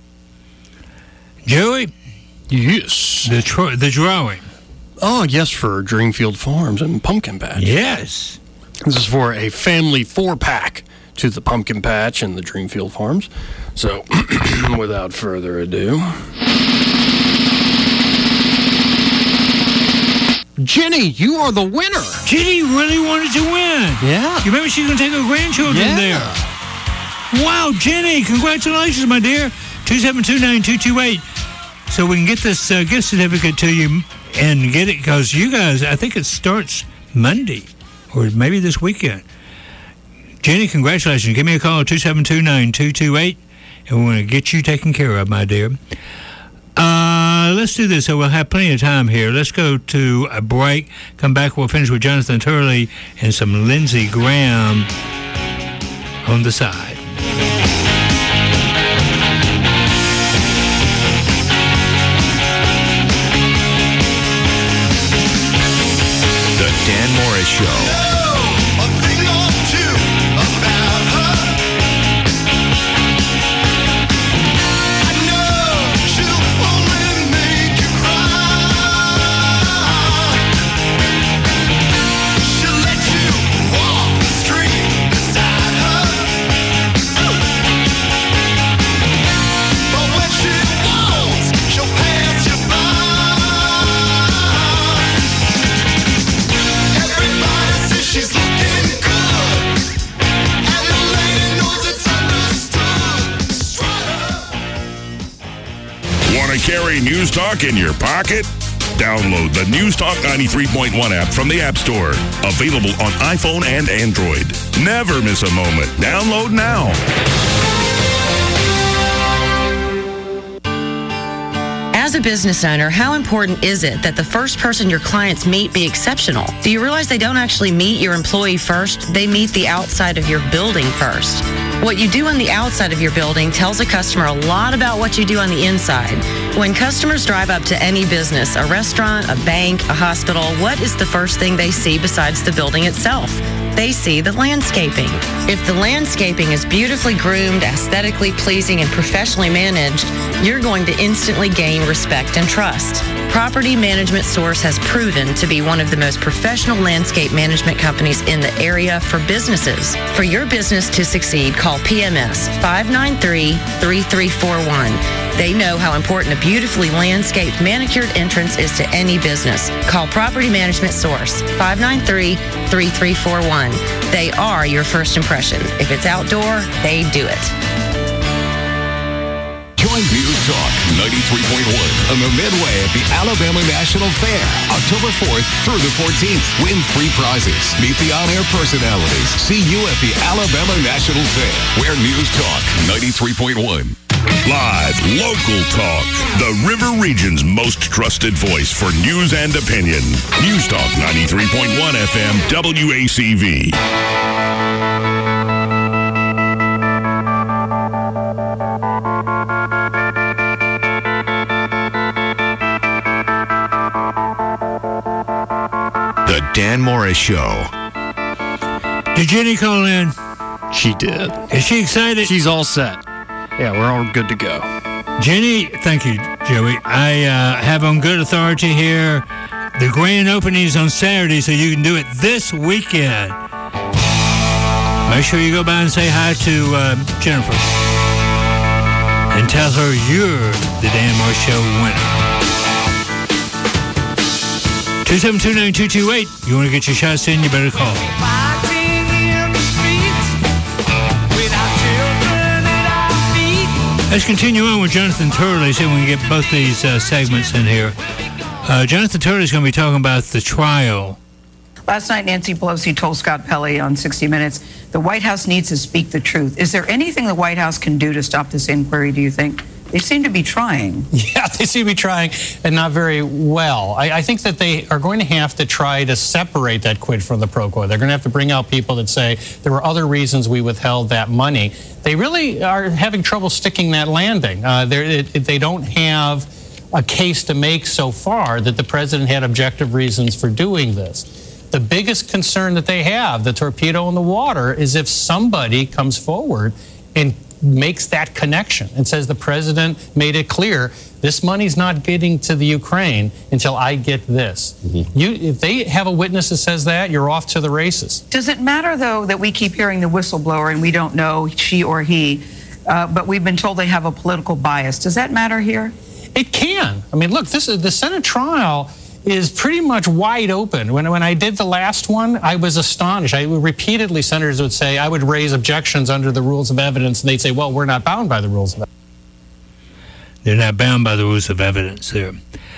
Joey? Yes. The, tr- the drawing. Oh, yes, for Dreamfield Farms and Pumpkin Patch. Yes. This is for a family four-pack to the Pumpkin Patch and the Dreamfield Farms. So, without further ado... Jenny, you are the winner. Jenny really wanted to win. Yeah. You remember she's going to take her grandchildren Yeah. there. Wow, Jenny, congratulations, my dear. two seven two nine two two eight. So we can get this uh, gift certificate to you and get it, because you guys, I think it starts Monday or maybe this weekend. Jenny, congratulations. Give me a call at two seven two nine two two eight, and we want to get you taken care of, my dear. Uh, let's do this, so we'll have plenty of time here. Let's go to a break. Come back, we'll finish with Jonathan Turley and some Lindsey Graham on the side. The Dan Morris Show. Carry News Talk in your pocket? Download the News Talk ninety-three point one app from the App Store. Available on iPhone and Android. Never miss a moment. Download now. As a business owner, how important is it that the first person your clients meet be exceptional? Do you realize they don't actually meet your employee first? They meet the outside of your building first. What you do on the outside of your building tells a customer a lot about what you do on the inside. When customers drive up to any business, a restaurant, a bank, a hospital, what is the first thing they see besides the building itself? They see the landscaping. If the landscaping is beautifully groomed, aesthetically pleasing, and professionally managed, you're going to instantly gain respect and trust. Property Management Source has proven to be one of the most professional landscape management companies in the area for businesses. For your business to succeed, call P M S five nine three, three three four one. They know how important a beautifully landscaped, manicured entrance is to any business. Call Property Management Source, five nine three, three three four one. They are your first impression. If it's outdoor, they do it. Join News Talk ninety-three point one on the Midway at the Alabama National Fair, October fourth through the fourteenth. Win free prizes. Meet the on-air personalities. See you at the Alabama National Fair, where News Talk ninety-three point one. Live, local talk. The River Region's most trusted voice for news and opinion. News Talk ninety-three point one F M W A C V. The Dan Morris Show. Did Jenny call in? She did. Is she excited? She's all set. Yeah, we're all good to go. Jenny, thank you, Joey. I uh, have on good authority here the grand opening is on Saturday, so you can do it this weekend. Make sure you go by and say hi to uh, Jennifer and tell her you're the Dan Morris Show winner. two seven two nine two two eight. You want to get your shots in, you better call. Let's continue on with Jonathan Turley, see if we can get both these uh, segments in here. Uh, Jonathan Turley is going to be talking about the trial. Last night, Nancy Pelosi told Scott Pelley on sixty minutes, the White House needs to speak the truth. Is there anything the White House can do to stop this inquiry, do you think? They seem to be trying. Yeah, they seem to be trying, and not very well. I, I think that they are going to have to try to separate that quid from the pro quo. They're going to have to bring out people that say there were other reasons we withheld that money. They really are having trouble sticking that landing. Uh, it, it, they don't have a case to make so far that the president had objective reasons for doing this. The biggest concern that they have, the torpedo in the water, is if somebody comes forward and makes that connection and says the president made it clear this money's not getting to the Ukraine until I get this. Mm-hmm. You, if they have a witness that says that, you're off to the races. Does it matter, though, that we keep hearing the whistleblower and we don't know she or he, uh, but we've been told they have a political bias? Does that matter here? It can. I mean, look, this is the Senate trial is pretty much wide open. When, when I did the last one, I was astonished. I repeatedly, senators would say, I would raise objections under the rules of evidence, and they'd say, well, we're not bound by the rules of evidence. They're not bound by the rules of evidence there.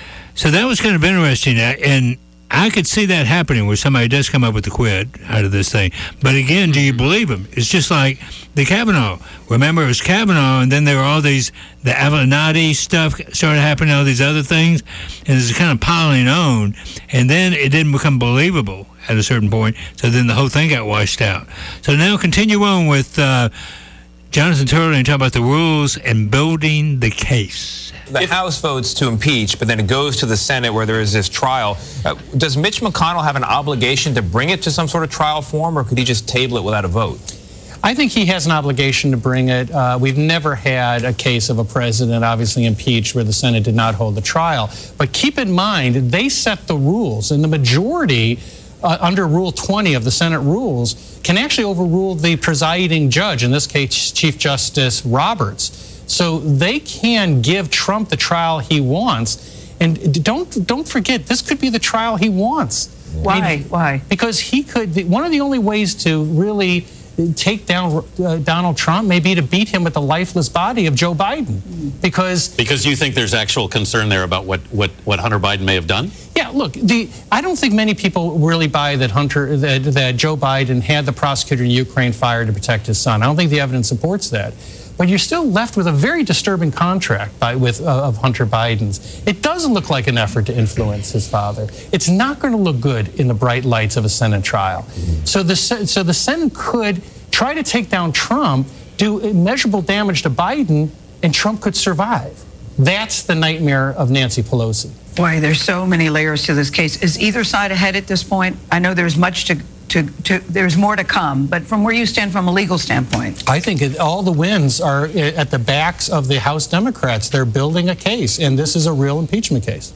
So that was kind of interesting, and I could see that happening where somebody does come up with a quid out of this thing. But again, do you believe him? It's just like the Kavanaugh. Remember, it was Kavanaugh, and then there were all these, the Avenatti stuff started happening, all these other things, and it's kind of piling on, and then it didn't become believable at a certain point, so then the whole thing got washed out. So now continue on with uh, Jonathan Turley and talk about the rules and building the case. The House votes to impeach, but then it goes to the Senate where there is this trial. Uh, does Mitch McConnell have an obligation to bring it to some sort of trial form, or could he just table it without a vote? I think he has an obligation to bring it. Uh, we've never had a case of a president obviously impeached where the Senate did not hold the trial. But keep in mind, they set the rules, and the majority uh, under Rule twenty of the Senate rules can actually overrule the presiding judge, in this case, Chief Justice Roberts. So they can give Trump the trial he wants. And don't don't forget, this could be the trial he wants. Why? I mean, Why? Because he could, one of the only ways to really take down uh, Donald Trump may be to beat him with the lifeless body of Joe Biden. Because because you think there's actual concern there about what, what, what Hunter Biden may have done? Yeah, look, the I don't think many people really buy that Hunter that, that Joe Biden had the prosecutor in Ukraine fired to protect his son. I don't think the evidence supports that. But you're still left with a very disturbing contract by, with, uh, of Hunter Biden's. It doesn't look like an effort to influence his father. It's not going to look good in the bright lights of a Senate trial. So the, so the Senate could try to take down Trump, do immeasurable damage to Biden, and Trump could survive. That's the nightmare of Nancy Pelosi. Boy, there's so many layers to this case. Is either side ahead at this point? I know there's much to... To, to, there's more to come, but from where you stand from a legal standpoint? I think it, all the wins are at the backs of the House Democrats. They're building a case, and this is a real impeachment case.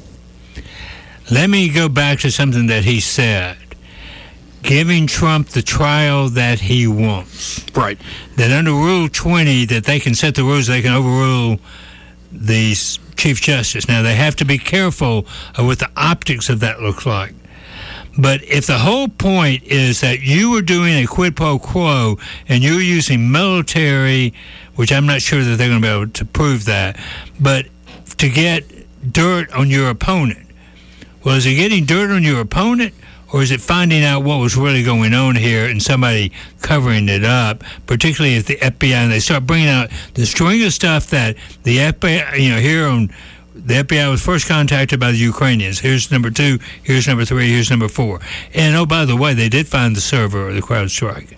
Let me go back to something that he said. Giving Trump the trial that he wants. Right. That under Rule twenty, that they can set the rules, they can overrule the Chief Justice. Now, they have to be careful of what the optics of that looks like. But if the whole point is that you are doing a quid pro quo and you're using military, which I'm not sure that they're going to be able to prove that, but to get dirt on your opponent, well, is it getting dirt on your opponent, or is it finding out what was really going on here and somebody covering it up, particularly if the F B I, and they start bringing out the string of stuff that the F B I, you know, here on the F B I was first contacted by the Ukrainians. Here's number two, here's number three, here's number four. And, oh, by the way, they did find the server of the CrowdStrike.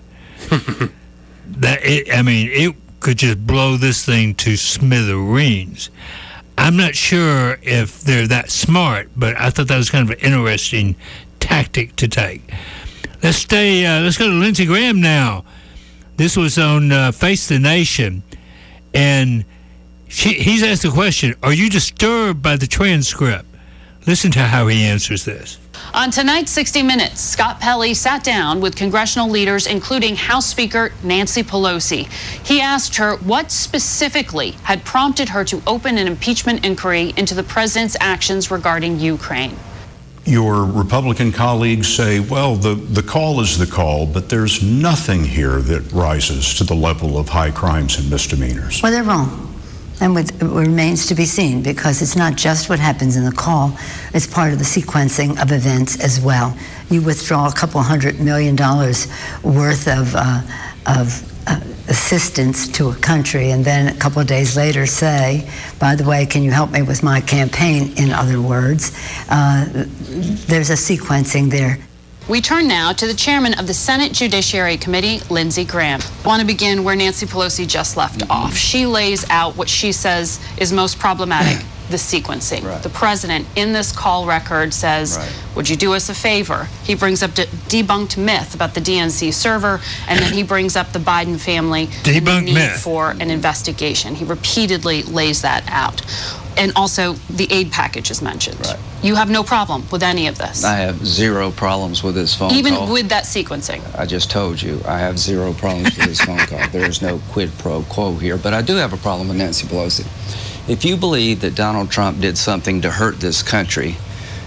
that it, I mean, it could just blow this thing to smithereens. I'm not sure if they're that smart, but I thought that was kind of an interesting tactic to take. Let's stay, uh, let's go to Lindsey Graham now. This was on uh, Face the Nation. And She, he's asked the question, are you disturbed by the transcript? Listen to how he answers this. On tonight's sixty minutes, Scott Pelley sat down with congressional leaders, including House Speaker Nancy Pelosi. He asked her what specifically had prompted her to open an impeachment inquiry into the president's actions regarding Ukraine. Your Republican colleagues say, well, the, the call is the call, but there's nothing here that rises to the level of high crimes and misdemeanors. Well, they're wrong. And it remains to be seen, because it's not just what happens in the call, it's part of the sequencing of events as well. You withdraw a couple hundred million dollars worth of, uh, of uh, assistance to a country, and then a couple of days later say, by the way, can you help me with my campaign, in other words. Uh, there's a sequencing there. We turn now to the chairman of the Senate Judiciary Committee, Lindsey Graham. I want to begin where Nancy Pelosi just left mm-hmm. off. She lays out what she says is most problematic, the sequencing. Right. The president in this call record says, right. would you do us a favor? He brings up the debunked myth about the D N C server, and then he brings up the Biden family and the need myth. for an investigation. He repeatedly lays that out. And also, the aid package is mentioned. Right. You have no problem with any of this? I have zero problems with this phone Even call. Even with that sequencing? I just told you, I have zero problems with this phone call. There is no quid pro quo here. But I do have a problem with Nancy Pelosi. If you believe that Donald Trump did something to hurt this country,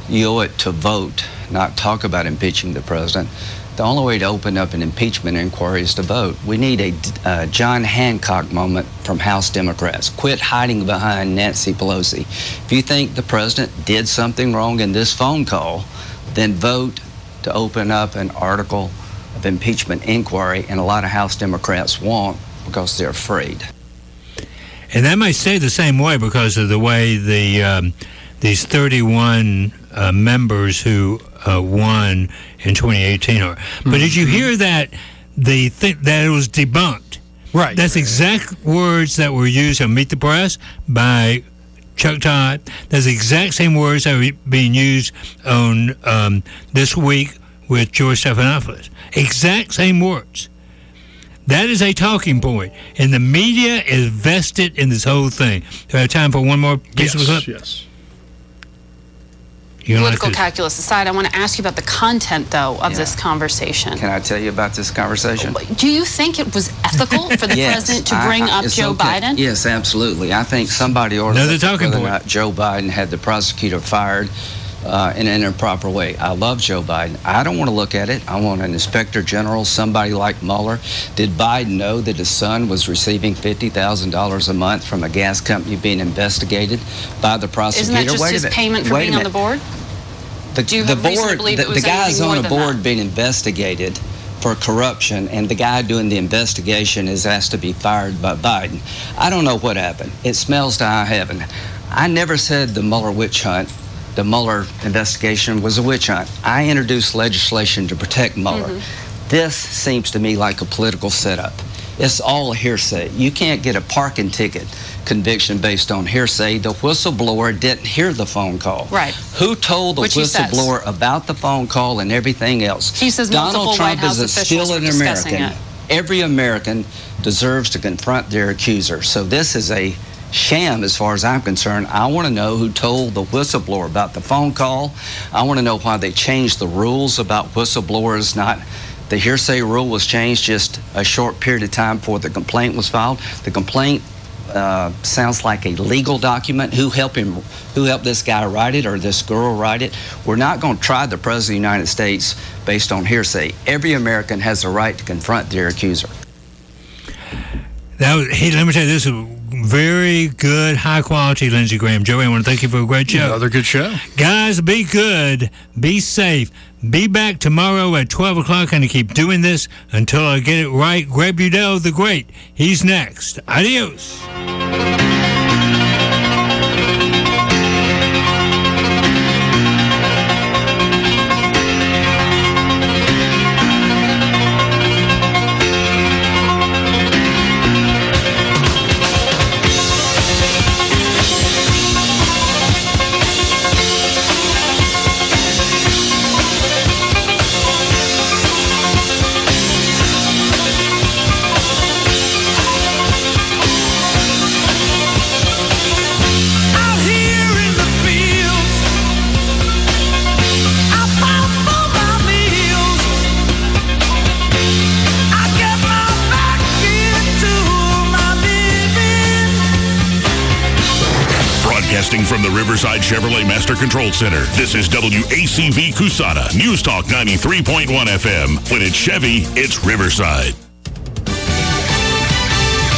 you owe it to vote, not talk about impeaching the president. The only way to open up an impeachment inquiry is to vote. We need a uh, John Hancock moment from House Democrats. Quit hiding behind Nancy Pelosi. If you think the president did something wrong in this phone call, then vote to open up an article of impeachment inquiry, and a lot of House Democrats won't because they're afraid. And that might stay the same way because of the way the um, these thirty-one uh, members who uh, won in twenty eighteen are. But did you hear that the th- that it was debunked? Right. That's exact words that were used on Meet the Press by Chuck Todd. That's the exact same words that were being used on um, This Week with George Stephanopoulos. Exact same words. That is a talking point, and the media is vested in this whole thing. Do I have time for one more piece yes, of a clip? Yes. You Political like calculus aside, I want to ask you about the content, though, of Yeah. this conversation. Can I tell you about this conversation? Do you think it was ethical for the Yes, president to I- bring I- up it's Joe okay. Biden? Yes, absolutely. I think somebody ought to Another look at talking whether or point. not Joe Biden had the prosecutor fired uh, in an improper way. I love Joe Biden. I don't want to look at it. I want an inspector general, somebody like Mueller. Did Biden know that his son was receiving fifty thousand dollars a month from a gas company being investigated by the prosecutor? Isn't that just Wait a his minute. payment for Wait a being on the minute. board? The, Do you the have reason to board, believe the, it was the guys anything more on the than board that? being investigated for corruption, and the guy doing the investigation is asked to be fired by Biden. I don't know what happened. It smells to high heaven. I never said the Mueller witch hunt, the Mueller investigation was a witch hunt. I introduced legislation to protect Mueller. Mm-hmm. This seems to me like a political setup. It's all hearsay. You can't get a parking ticket conviction based on hearsay. The whistleblower didn't hear the phone call. Right. Who told the Which he says. whistleblower about the phone call and everything else? He says multiple Donald Trump White House is a officials still were an discussing American. it. Every American deserves to confront their accuser. So this is a sham as far as I'm concerned. I want to know who told the whistleblower about the phone call. I want to know why they changed the rules about whistleblowers. Not the hearsay rule was changed just a short period of time before the complaint was filed. The complaint uh, sounds like a legal document. Who helped him? Who helped this guy write it or this girl write it? We're not going to try the president of the United States based on hearsay. Every American has the right to confront their accuser. That was, hey, let me tell you, this is very good, high quality Lindsey Graham. Joey, I want to thank you for a great show. Another good show. Guys, be good, be safe. Be back tomorrow at twelve o'clock, and to keep doing this until I get it right. Greg Budell the Great. He's next. Adios. Broadcasting from the Riverside Chevrolet Master Control Center, this is W A C V Cusana, News Talk ninety-three point one F M. When it's Chevy, it's Riverside.